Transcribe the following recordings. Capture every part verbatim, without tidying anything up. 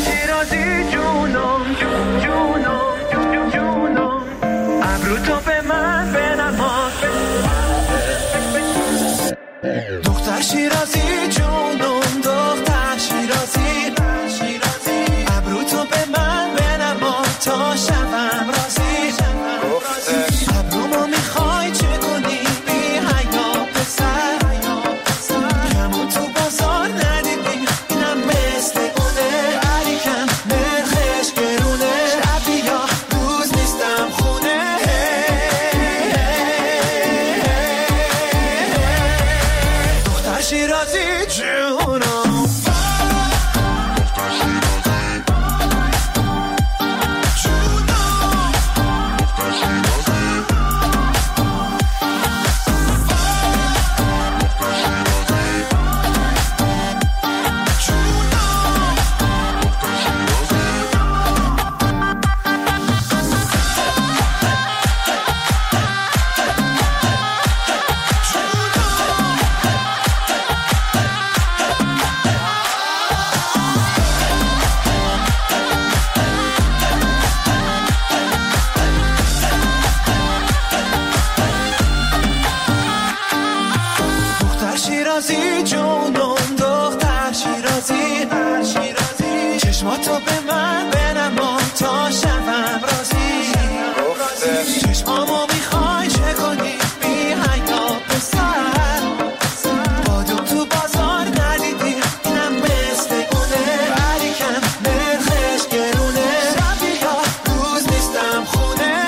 شیرازی جونم جون جونم جون جونم ابرو تو به من بنما دختر شیرازی جونم دختر شیرازی ابرو تو به من بنما تا شبم رازی ابرومو میخوای چه کنی بی حیا پسر کمون تو بازار ندیدی اینم مثل اونه علیکم نرخش گرونه شب یا روز نیستم خونه دختر شیرازی جونم شیرازی جونم دختر شیرازی چشماتو به من بنما تا شبم رازی چشمامو میخوای چه کنی بی حیا پسر بادم تو بازار ندیدی اینم مثل اونه ولی کم نرخش گرونه شب یا روز نیستم خونه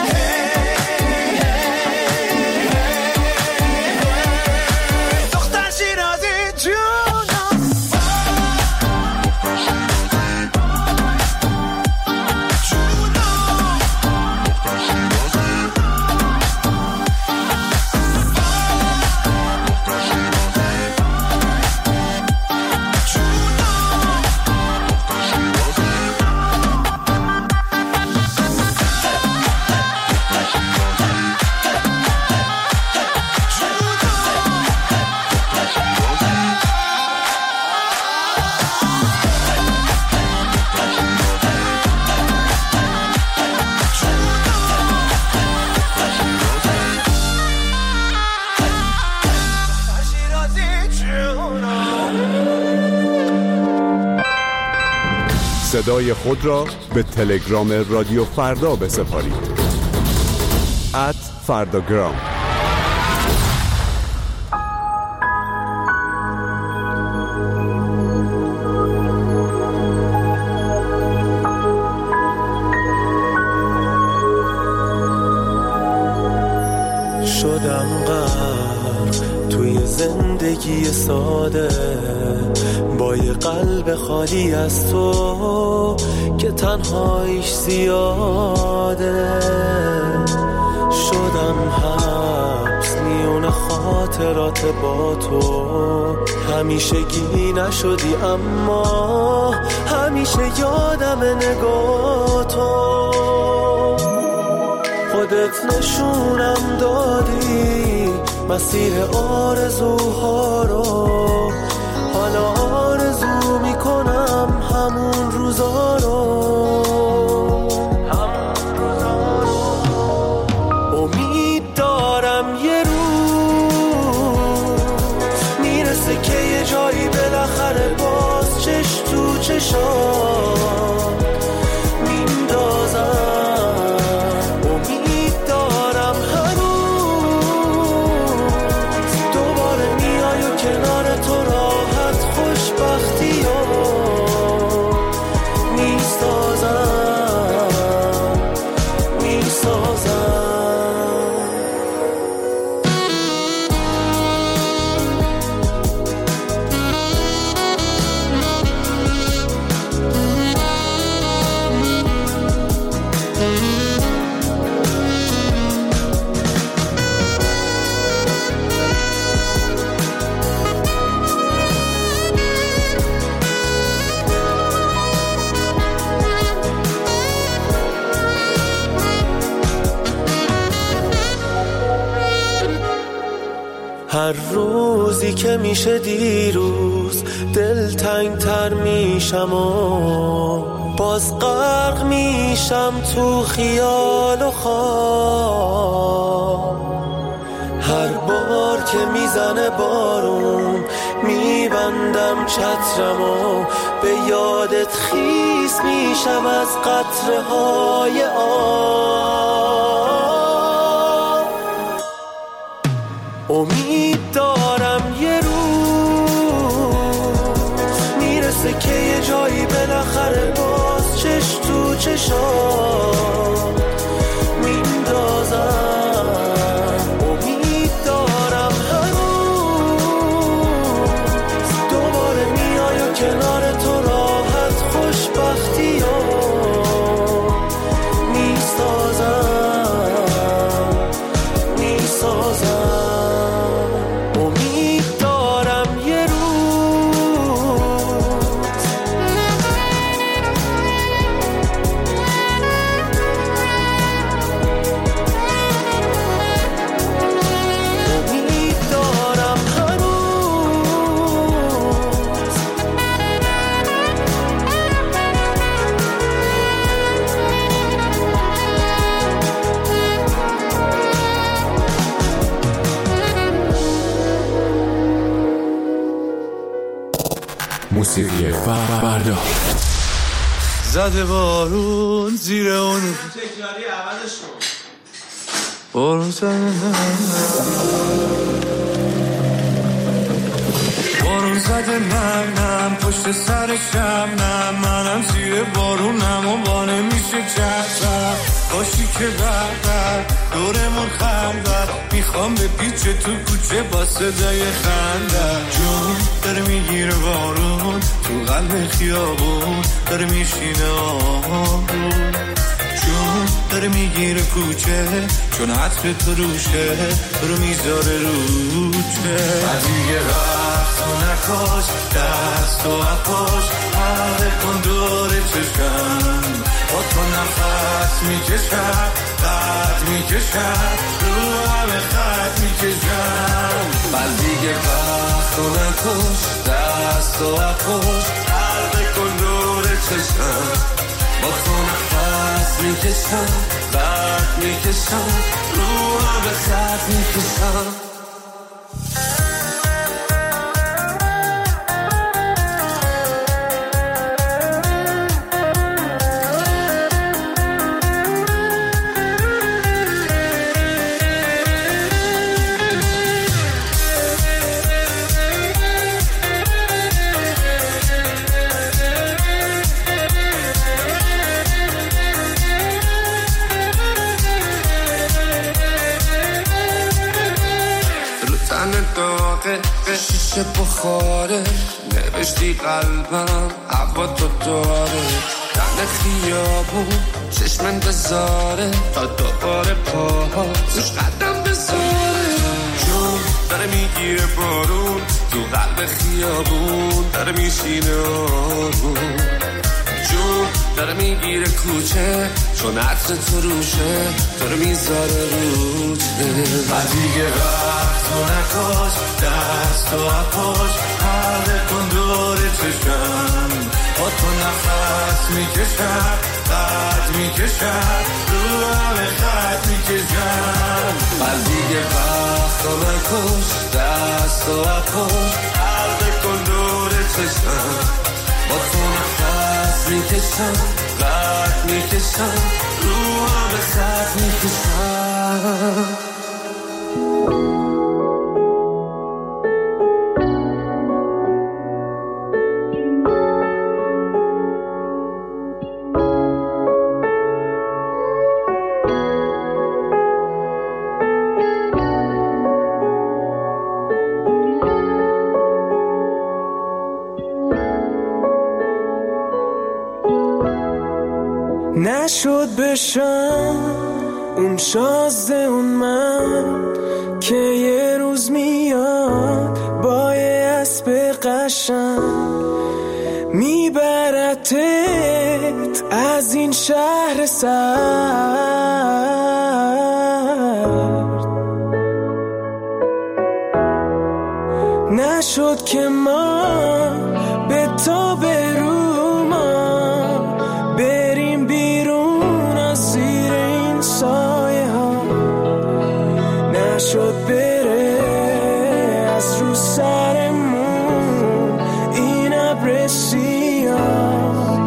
صدای خود را به تلگرام رادیو فردا بسپارید ات فرداگرام. شدم غرق توی زندگی ساده با یه قلب خالی از تو که تنهاییش زیاده. شدم حبس میون خاطرات با تو، همیشگی نشدی اما همیشه یادم نگاه تو. خودت نشونم دادی مسیر آرزوها رو، حالا آرزو میکنم همون روزا رو. امید دارم یه روز میرسه که یه جایی بالاخره باز چش تو چشام میندازم. روزی که میشه دیروز دل تنگ تر میشم و باز غرق میشم تو خیال و خواب. هر بار که میزنه بارون میبندم چترم و به یادت خیس میشم از قطره های آب. امید دارم یه روز میرسه که یه جایی بالاخره باز چش تو چشام میندازم. کنار تو راحت خوشبختی ها میسازم میسازم. امید دارم یه روز. امید دارم موسیقی فردا. زده بارون زیر اون تکراری عوضش کن. بارون زده بارون زده منم پشت سرشم نه منم زیر بارونم و بانه میشه چهتر باشی که بردر دورمون خندر میخوام به پیچ تو کوچه با صدای خندر جون داره میگیره بارون تو قلب خیابون داره میشینه آهون جون داره میگیره کوچه چون عطر تو روشه رو میذاره روچه دیگه وقت و نکاش دست و اپاش حاله کن دور چشم با تو نفس میکشم قد میکشم رو همه خط میکشم بل دیگه وقت و نکاش دست و اپاش حاله کن دور چشم با تو نفس میکشم قد میکشم رو همه خط میکشم. شیشه بخاره نوشتی قلبم هوا تو داره دن خیابون چشم انتظاره تا دوباره پاها زوش قدم بذاره جون داره میگیره بارون تو قلب خیابون داره میشینه آروم جون داره میگیره کوچه چون عطر تو روشه داره میذاره روچه و دیگه وقت و نکاش دست و اپاش حاله کن دور چشم با تو نفس میکشم قد میکشم رو همه خط میکشم و دیگه وقت و نکاش دست و اپاش حاله کن دور چشم با تو نفس میکشم قد میکشم رو همه خط میکشم. نشد بشم اون شازده اون من که یه روز میاد با یه اسب قشنگ میبرتت از این شهر سرد. نشد که من به تو برومم، بریم بیرون از زیر این سایه ها. نشد بره از رو سرمون این ابر سیاه.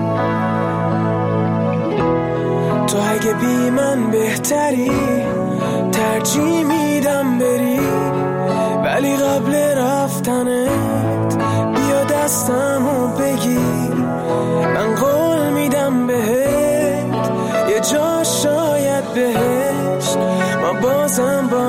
تو اگه بی من بهتری ترجیح میدم بری، ولی قبل رفتنت بیا دستمو بگیر. من قول میدم بهت یه جا شاید بهشت، ما بازم با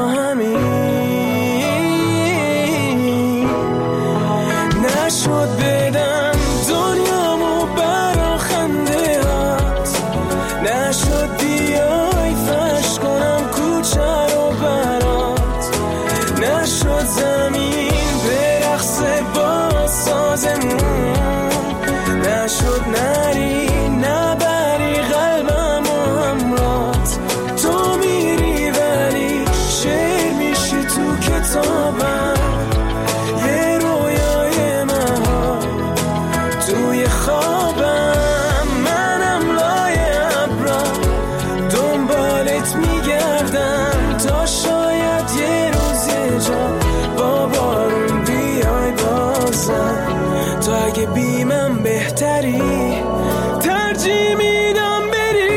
همین. نشد بدم دنیامو برا خنده هات، نشد بیای فش کنم کوچه رو برات، نشد زمین برقصه با سازمون، نشد نری نبری قلبم و همرات. تو میری ولی شعر میشی تو کتابم، یه رویای من توی خوابم. منم لای ابرا دنبالت میگردم تا شاید یه روز یه جا با بارون بیای بازم. تو اگه بی من بهتری ترجیح میدم بری.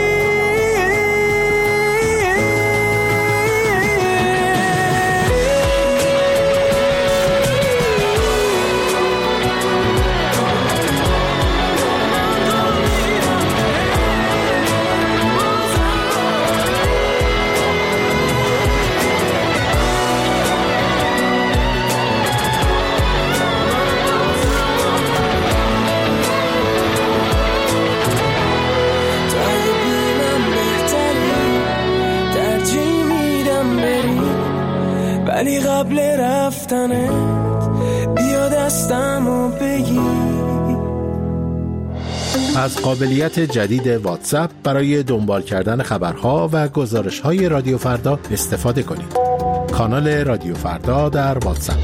ولی قبل رفتنت بیا دستمو بگیر. از قابلیت جدید واتساپ برای دنبال کردن خبرها و گزارش‌های رادیو فردا استفاده کنید. کانال رادیو فردا در واتساپ.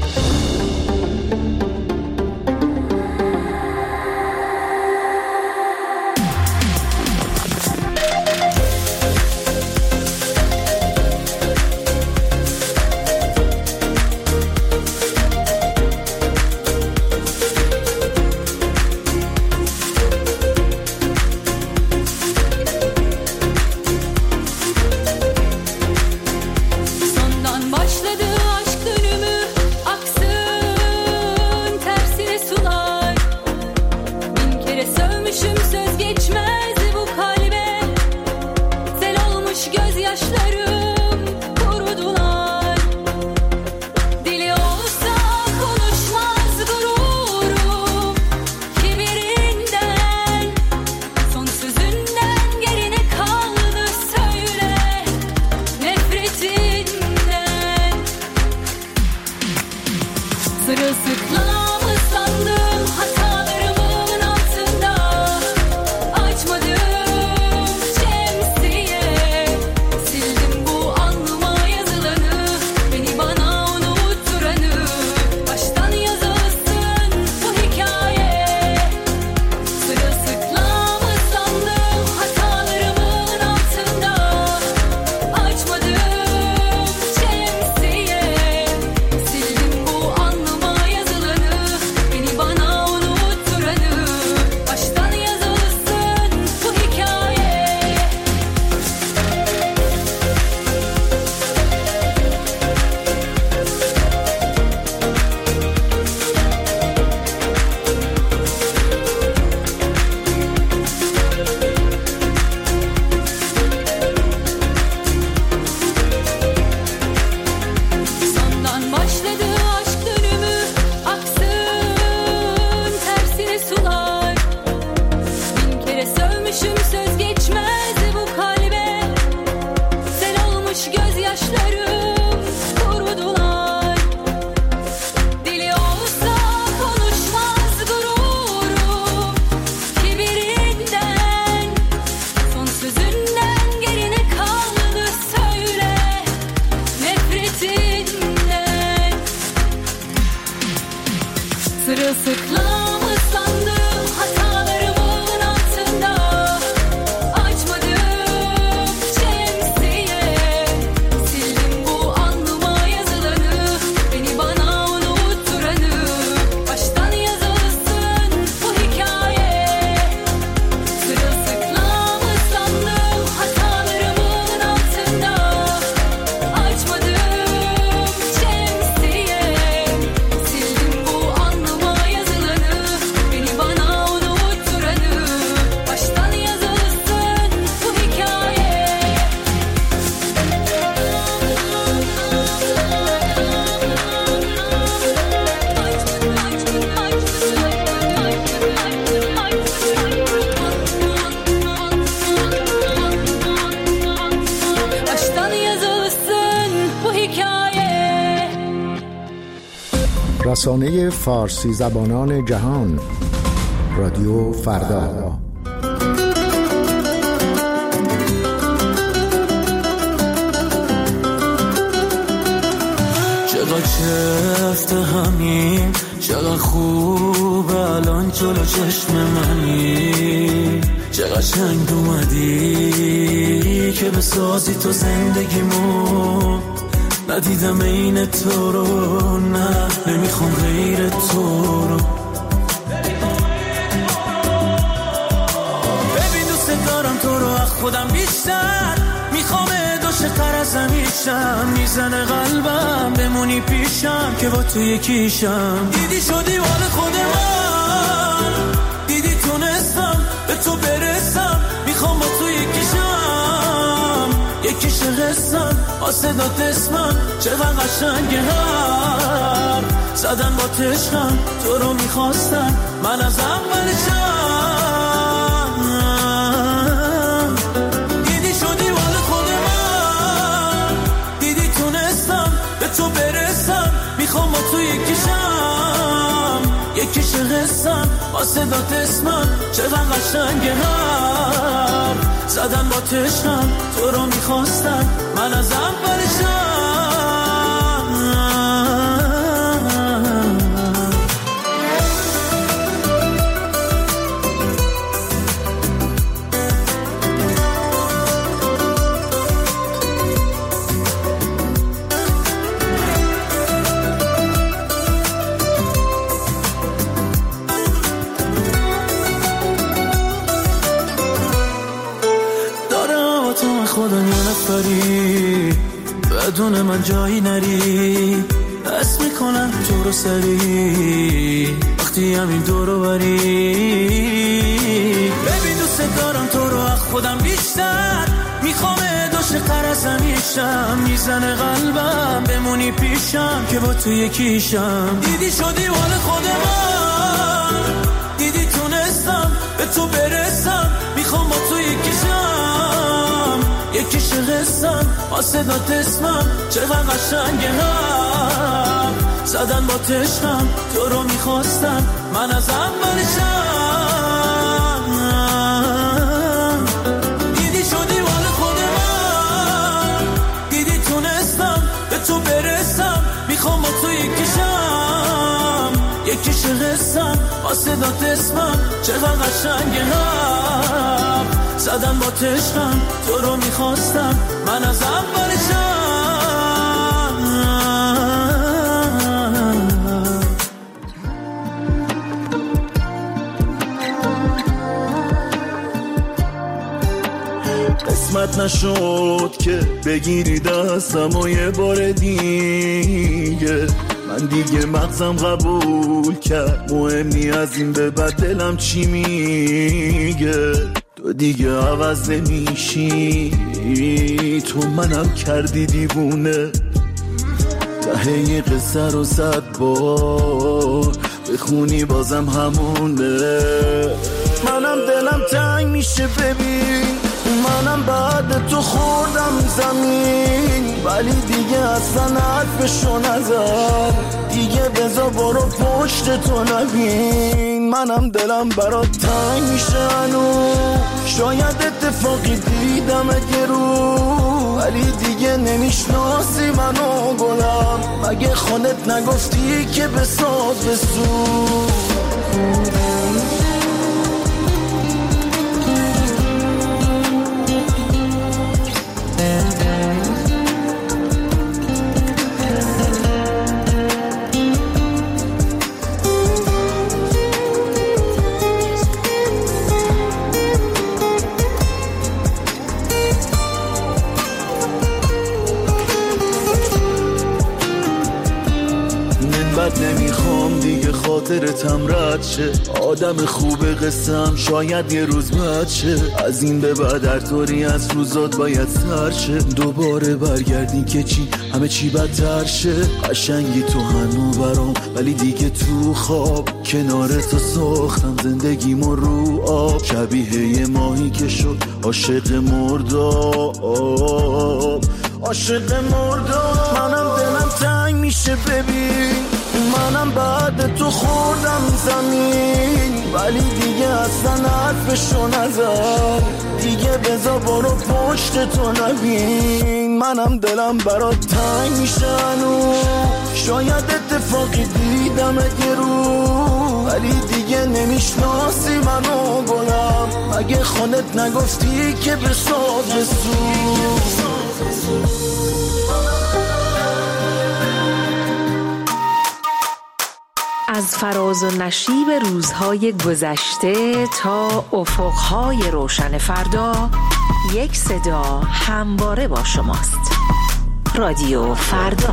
Sildim bu anlama yazılanı. Sırılsıklam ıslandım hatalarımın altında. Açmadım şemsiye, sildim bu alnıma yazılanı, beni bana unutturanı. Baştan yazılsın bu hikaye. Sırılsıklam ıslandım hatalarımın altında. Açmadım şemsiye, sildim bu alnıma yazılanı, beni bana unutturanı. Baştan yazılsın bu hikaye. Baştan yazılsın bu hikaye. رسانه فارسی زبانان جهان رادیو فردا. چقدر چفت همین، چقدر خوب الان جلو چشم منی، چقدر شنگ اومدی که بسازی تو زندگیمو. ندیدم این تو رو، نه نمیخوام غیر تو رو. ببین دوست دارم تو رو از خودم بیشتر، میخوام عاشق‌تر از همیشم. میزنه قلبم بمونی پیشم که با تو یکیشم. دیدی شدی مال خود من، دیدی تونستم به تو برسم. میخوام با تو یکیشم، یکیش قسم آسه داد اسمم. چقدر قشنگه هم زدن با تشکم، تو رو میخواستم من از اولشم. دیدی شدی مال خود من، دیدی تونستم به تو برسم. میخوام با تو یکیشم، یکیش قسم آسه داد اسمم. چقدر قشنگه هم زدن با تشکم، تو رو میخواستم من از اولشم. خودم یه نفری، بدون من جایی نری. حس میکنم تو رو سری وقتی همین دورو بری. ببین دوست دارم تو رو از خودم بیشتر، میخوام عاشق‌تر از همیشم. میزنه قلبم بمونی پیشم که با تو یکیشم. دیدی شدی مال خود من، دیدی تونستم به تو برسم. میخوام با تو یکیشم، یکیش قسم آسه داد اسمم. چقدر قشنگه هم زدن با تشکم، تو رو میخواستم من از اولشم. دیدی شدی مال خود من، دیدی تونستم به تو برسم. میخوام با تو یکیشم، یکیش قسم آسه داد اسمم. چقدر قشنگه هم زدن با تشکم، تو رو میخواستم من از اولشم. قسمت نشد که بگیری دستم و یه بار دیگه. من دیگه مغزم قبول کرد، مهم نی از این به بعد دلم چی میگه. تو دیگه عوض نمیشی، تو منم کردی دیوونه. ته قصه رو صد بار بخونی بازم همونه. منم دلم تنگ میشه ببین منم بعد تو خوردم زمین، ولی دیگه اصلا حرفشو نزن، دیگه بذار برو پشت تو نبین. منم دلم برات تنگ میشه هنوز، شاید اتفاقی دیدم اگه رو، ولی دیگه نمیشناسی منو گلم، مگه خودت نگفتی که بساز بسوز. نمیخوام دیگه خاطرتم رد شه، آدم خوب قسم شاید یه روز بد شه، از این به بعد هر طوری از روزات باید سر شه، دوباره برگردی که چی همه چی بدتر شه. قشنگی تو هنو برام، ولی دیگه تو خواب کنار تو ساختم زندگیمو رو آب، شبیه یه ماهی که شد عاشق مرداب، عاشق مرداب. منم دلم تنگ میشه ببین، منم بعد تو خوردم زمین، ولی دیگه اصلا حرفشو نزن، دیگه بذار برو پشت تو نبین. منم دلم برات تنگ میشه هنوز، شاید اتفاقی دیدم اگه رو، ولی دیگه نمیشناسی منو گلم، مگه خودت نگفتی که بساز بسوز. از فراز و نشیب روزهای گذشته تا افقهای روشن فردا، یک صدا همواره با شماست. رادیو فردا.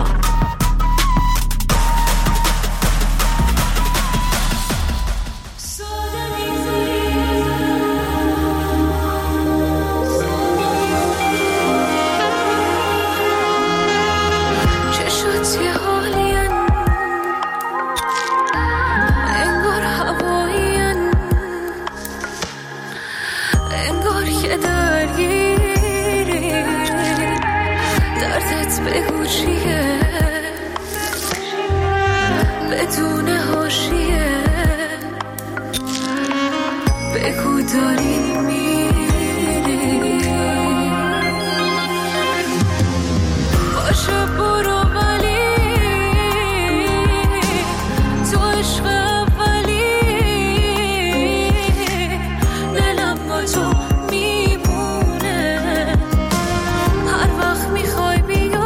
بدون حاشیه بگو داری میری، باشه برو ولی تو عشق اولی، دلم با تو میمونه هر وقت میخوای بیای،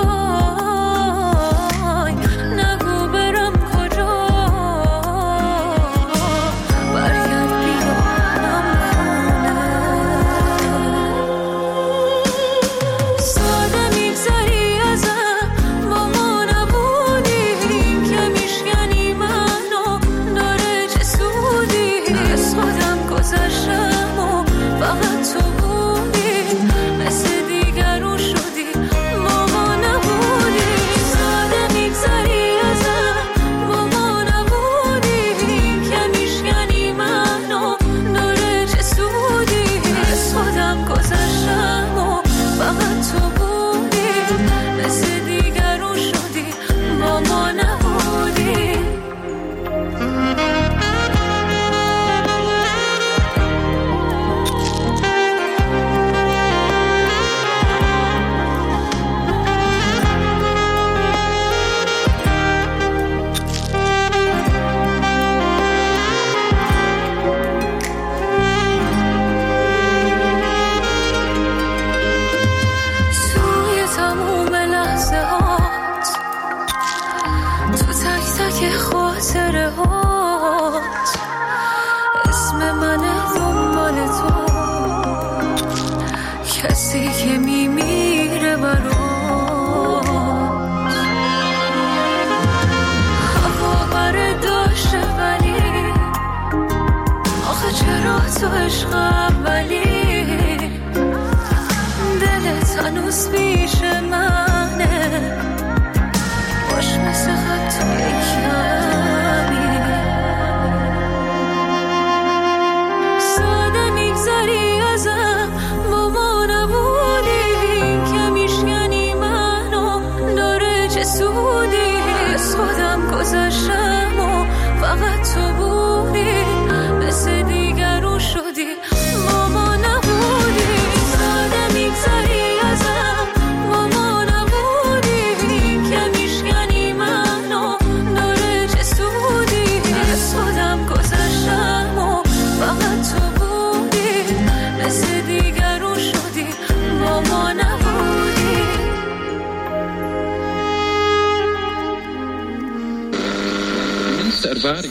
تو عشق اولی، دلت هنوز پیش منه، باش مثل خط کمی ساده میگذاری ازم، با observar.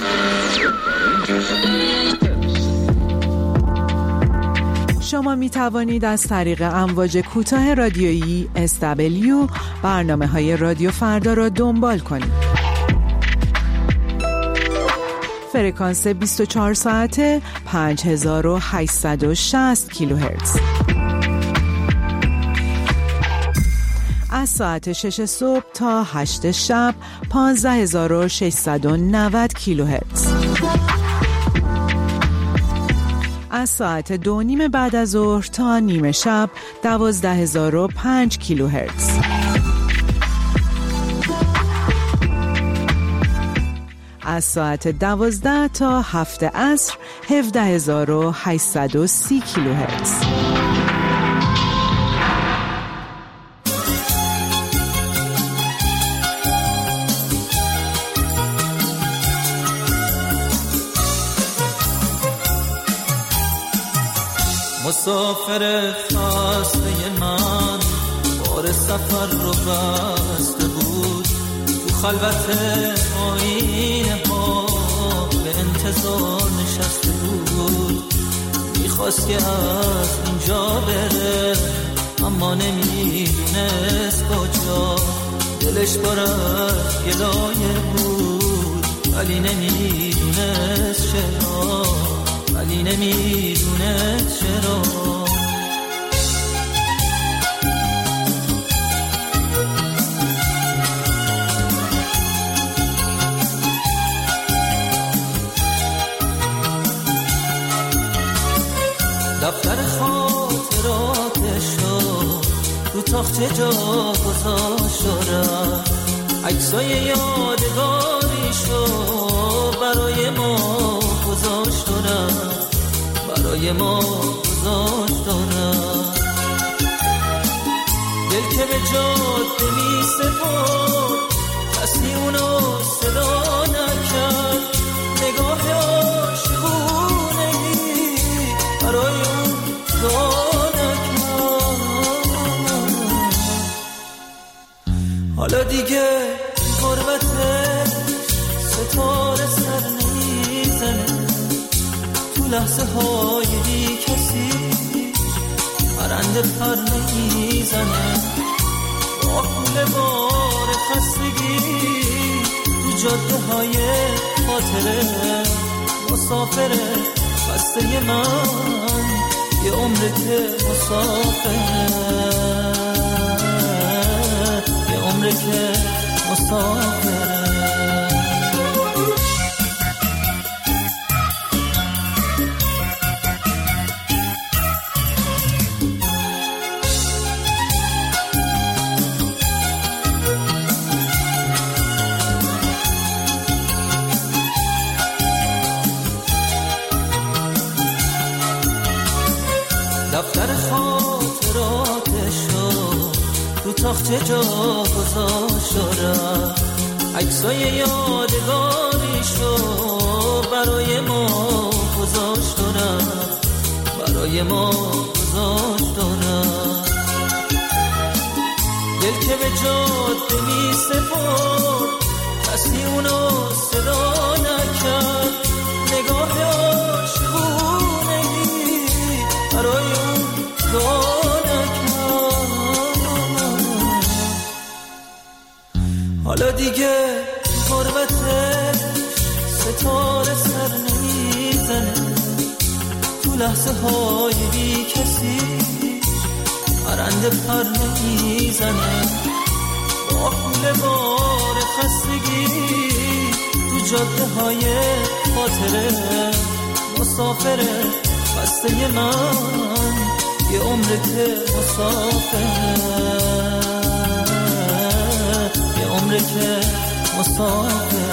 شما می توانید از طریق امواج کوتاه رادیویی اس دبلیو برنامه های رادیو فردا را دنبال کنید. فرکانس بیست و چهار ساعته پنج هزار و هشتصد و شصت کیلوهرتز. از ساعت شش صبح تا هشت شب پانزده هزار و ششصد و نود کیلوهرتز. از ساعت دو نیم بعد از ظهر تا نیمه شب دوازده هزار و پنج کیلوهرتز. از ساعت دوازده تا هفت عصر هفده هزار و هشتصد و سی کیلوهرتز. مسافر خسته من بار سفر رو بسته بود، تو خلوت آینه ها به انتظار نشسته بود. میخواست که از اینجا بره اما نمیدونست کجا، دلش پر از گلایه بود ولی نمیدونست چرا، ولی نمیدونست چرا. دفتر خاطراتشو رو تاخچه جا گذاشت دارم، عکسای یادگاریشو برای ما گذاشت دارم، برای ما گذاشت دارم. دل که به جاده می سپرد کسی اونو صدا نکرد، نگاه عاشقونه‌ای برای اون دعا نکرد. حالا دیگه غربتش ستاره سر نمیزنه، تو لحظه های بی کسی پرنده پر نمیزنه. با پول بار خستگی تو جاده های خاطره مسافره خسته من، یه عمره که مسافره، یه عمره که مسافره. دفتر خاطراتشو رو تاخچه جا گذاشت دارم، عکسای یادگاریشو برای ما گذاشت دارم، برای ما گذاشت دارم. دل که به جاده می سپرد کسی اونو صدا نکرد، نگاه عاشقونه‌ای برای اون دعا نکرد. حالا دیگه غربتش ستاره سر نمیزنه، تو لحظه های بی کسی پرنده پر نمیزنه. با پول بار خستگی تو جاده های خاطره مسافره خسته من، یه عمره که مسافره، یه عمره که مسافره.